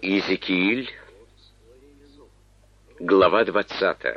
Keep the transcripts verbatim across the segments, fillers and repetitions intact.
Иезекииль, глава двадцатая.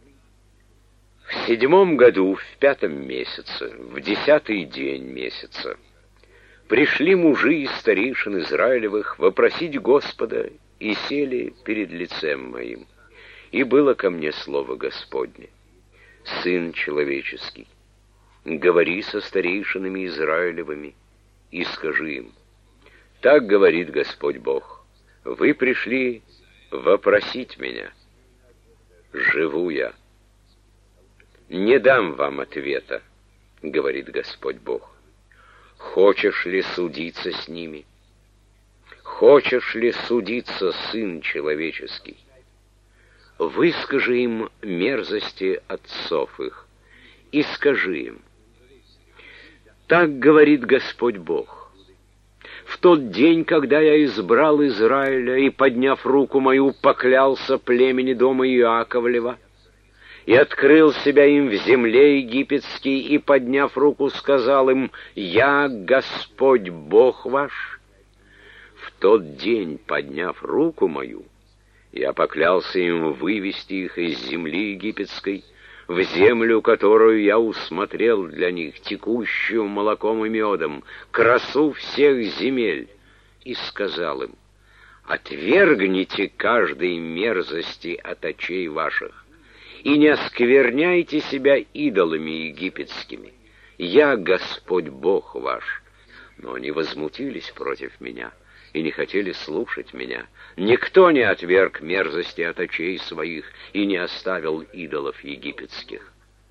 В седьмом году, в пятом месяце, в десятый день месяца, пришли мужи из старейшин Израилевых вопросить Господа и сели перед лицем моим. И было ко мне слово Господне: Сын человеческий, говори со старейшинами Израилевыми и скажи им: так говорит Господь Бог. Вы пришли вопросить меня. Живу я. Не дам вам ответа, говорит Господь Бог. Хочешь ли судиться с ними? Хочешь ли судиться, Сын человеческий? Выскажи им мерзости отцов их и скажи им: так говорит Господь Бог. В тот день, когда я избрал Израиля и, подняв руку мою, поклялся племени дома Иаковлева, и открыл себя им в земле египетской, и, подняв руку, сказал им: «Я Господь Бог ваш». В тот день, подняв руку мою, я поклялся им вывести их из земли египетской, в землю, которую я усмотрел для них, текущую молоком и медом, красу всех земель, и сказал им: отвергните каждой мерзости от очей ваших, и не оскверняйте себя идолами египетскими. Я Господь Бог ваш. Но они возмутились против меня и не хотели слушать меня. Никто не отверг мерзости от очей своих и не оставил идолов египетских.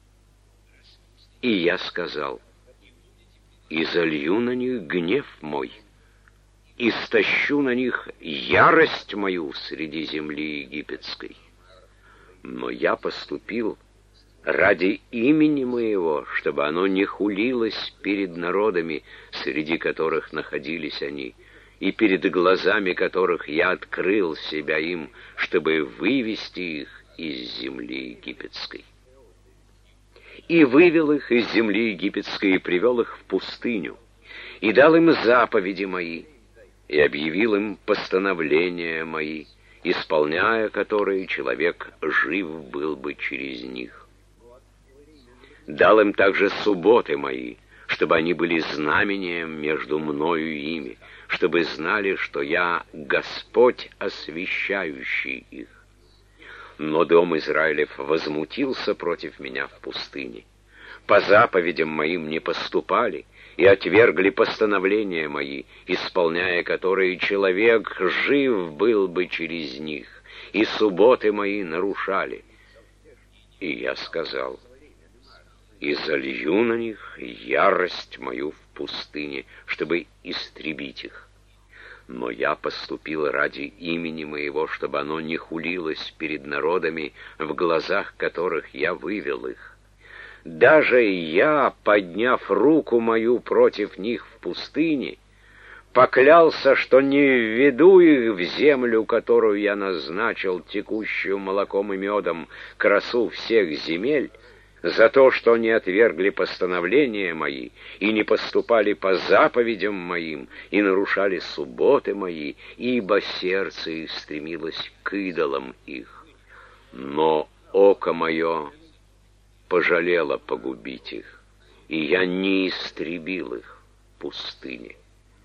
И я сказал: и залью на них гнев мой, и стащу на них ярость мою среди земли египетской. Но я поступил ради имени моего, чтобы оно не хулилось перед народами, среди которых находились они, и перед глазами которых я открыл себя им, чтобы вывести их из земли египетской. И вывел их из земли египетской, и привел их в пустыню, и дал им заповеди мои, и объявил им постановления мои, исполняя которые человек жив был бы через них. Дал им также субботы мои, чтобы они были знамением между мною и ими, чтобы знали, что я Господь, освящающий их. Но дом Израилев возмутился против меня в пустыне. По заповедям моим не поступали и отвергли постановления мои, исполняя которые человек жив был бы через них, и субботы мои нарушали. И я сказал: и залью на них ярость мою в пустыне, чтобы истребить их. Но я поступил ради имени моего, чтобы оно не хулилось перед народами, в глазах которых я вывел их. Даже я, подняв руку мою против них в пустыне, поклялся, что не введу их в землю, которую я назначил, текущую молоком и медом, красу всех земель, за то, что не отвергли постановления мои, и не поступали по заповедям моим, и нарушали субботы мои, ибо сердце их стремилось к идолам их. Но око мое пожалело погубить их, и я не истребил их в пустыне.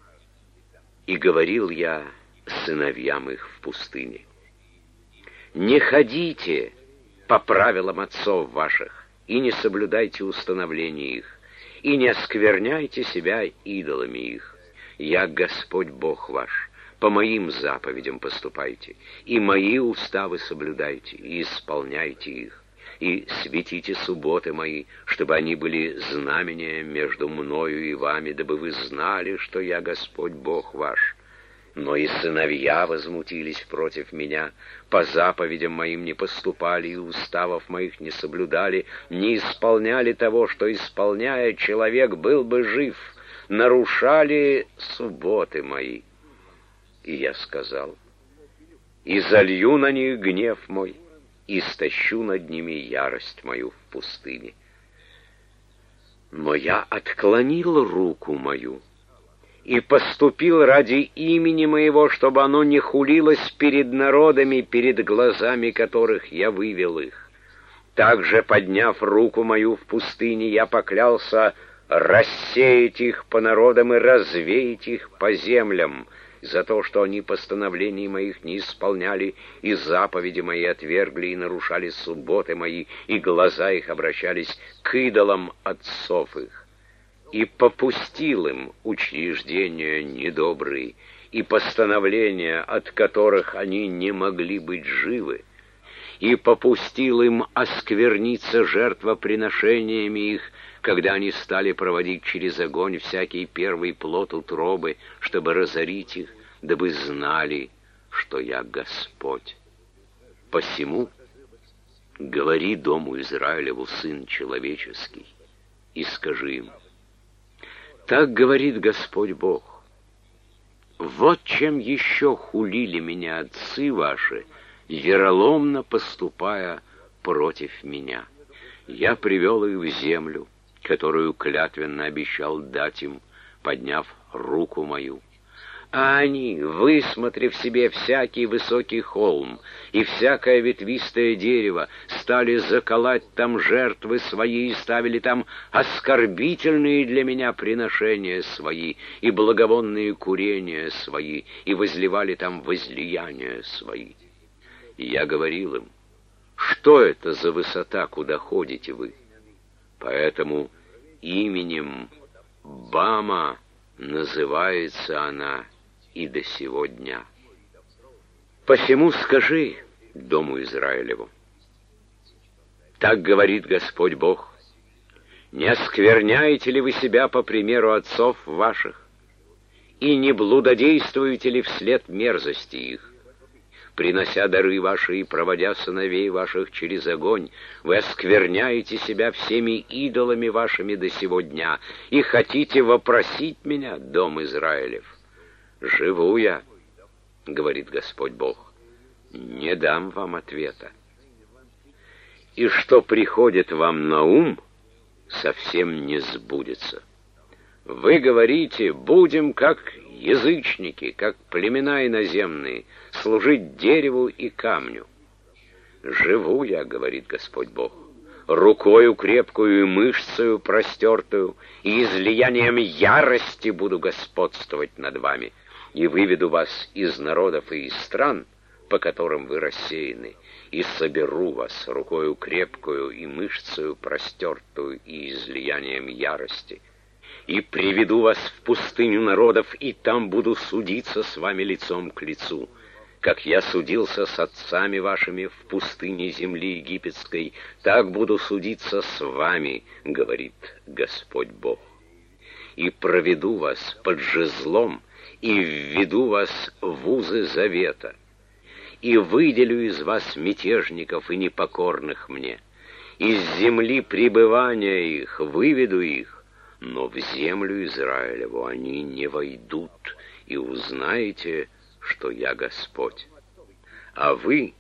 И говорил я сыновьям их в пустыне: не ходите по правилам отцов ваших, и не соблюдайте установления их, и не оскверняйте себя идолами их. Я Господь Бог ваш. По моим заповедям поступайте, и мои уставы соблюдайте, и исполняйте их, и светите субботы мои, чтобы они были знамением между мною и вами, дабы вы знали, что я Господь Бог ваш. Но и сыновья возмутились против меня, по заповедям моим не поступали, и уставов моих не соблюдали, не исполняли того, что, исполняя, человек был бы жив, нарушали субботы мои. И я сказал: и залью на них гнев мой, и стащу над ними ярость мою в пустыне. Но я отклонил руку мою, и поступил ради имени моего, чтобы оно не хулилось перед народами, перед глазами которых я вывел их. Также, подняв руку мою в пустыне, я поклялся рассеять их по народам и развеять их по землям, за то, что они постановлений моих не исполняли, и заповеди мои отвергли, и нарушали субботы мои, и глаза их обращались к идолам отцов их. И попустил им учреждения недобрые, и постановления, от которых они не могли быть живы, и попустил им оскверниться жертвоприношениями их, когда они стали проводить через огонь всякий первый плод утробы, чтобы разорить их, дабы знали, что я Господь. Посему говори дому Израилеву, сын человеческий, и скажи им: так говорит Господь Бог, вот чем еще хулили меня отцы ваши, вероломно поступая против меня. Я привел их в землю, которую клятвенно обещал дать им, подняв руку мою. А они, высмотрев себе всякий высокий холм и всякое ветвистое дерево, стали заколоть там жертвы свои и ставили там оскорбительные для меня приношения свои и благовонные курения свои, и возливали там возлияния свои. И я говорил им: что это за высота, куда ходите вы? Поэтому именем Бама называется она и до сего дня. Посему скажи дому Израилеву: так говорит Господь Бог, не оскверняете ли вы себя по примеру отцов ваших, и не блудодействуете ли вслед мерзости их? Принося дары ваши и проводя сыновей ваших через огонь, вы оскверняете себя всеми идолами вашими до сего дня, и хотите вопросить меня, дом Израилев. Живу я, говорит Господь Бог, не дам вам ответа. И что приходит вам на ум, совсем не сбудется. Вы говорите: будем как язычники, как племена иноземные, служить дереву и камню. Живу я, говорит Господь Бог, рукою крепкую и мышцею простертую, и излиянием ярости буду господствовать над вами, и выведу вас из народов и из стран, по которым вы рассеяны, и соберу вас рукою крепкую и мышцею простертую и излиянием ярости, и приведу вас в пустыню народов, и там буду судиться с вами лицом к лицу, как я судился с отцами вашими в пустыне земли египетской, так буду судиться с вами, говорит Господь Бог. И проведу вас под жезлом, и введу вас в узы завета, и выделю из вас мятежников и непокорных мне, из земли пребывания их выведу их, но в землю Израилеву они не войдут, и узнаете, что я Господь. А вы,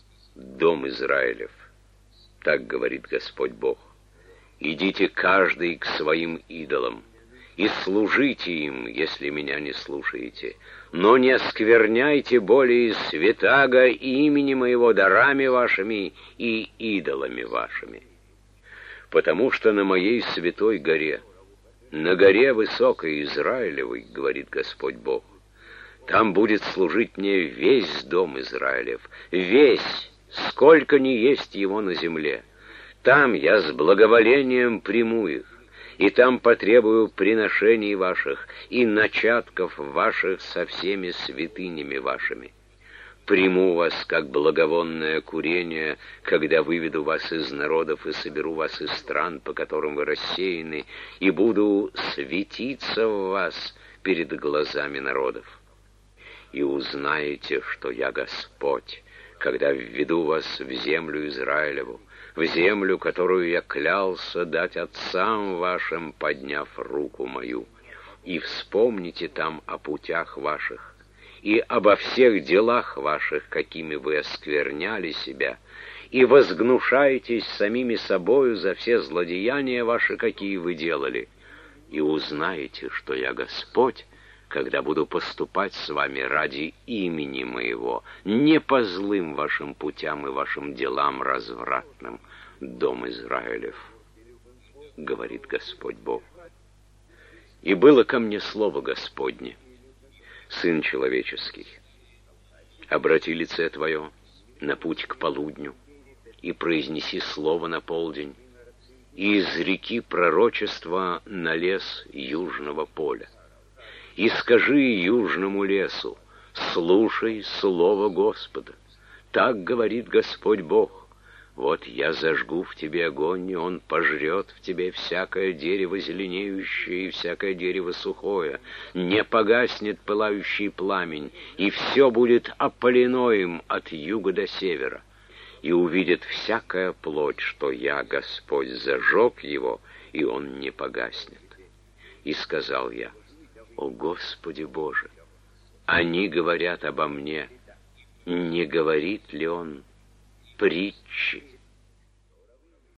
дом Израилев, так говорит Господь Бог, идите каждый к своим идолам, и служите им, если меня не слушаете, но не оскверняйте более святаго имени моего дарами вашими и идолами вашими. Потому что на моей святой горе, на горе высокой Израилевой, говорит Господь Бог, там будет служить мне весь дом Израилев, весь, сколько ни есть его на земле. Там я с благоволением приму их, и там потребую приношений ваших и начатков ваших со всеми святынями вашими. Приму вас, как благовонное курение, когда выведу вас из народов и соберу вас из стран, по которым вы рассеяны, и буду светиться в вас перед глазами народов. И узнаете, что я Господь, когда введу вас в землю Израилеву, в землю, которую я клялся дать отцам вашим, подняв руку мою. И вспомните там о путях ваших, и обо всех делах ваших, какими вы оскверняли себя, и возгнушаетесь самими собою за все злодеяния ваши, какие вы делали, и узнаете, что я Господь, когда буду поступать с вами ради имени моего, не по злым вашим путям и вашим делам развратным, дом Израилев, говорит Господь Бог. И было ко мне слово Господне: Сын человеческий, обрати лице твое на путь к полудню и произнеси слово на полдень, и изреки пророчество на лес южного поля. И скажи южному лесу: слушай слово Господа. Так говорит Господь Бог: вот я зажгу в тебе огонь, и он пожрет в тебе всякое дерево зеленеющее и всякое дерево сухое. Не погаснет пылающий пламень, и все будет опалено им от юга до севера. И увидит всякая плоть, что я, Господь, зажег его, и он не погаснет. И сказал я: о Господи Боже, они говорят обо мне, не говорит ли он притчи?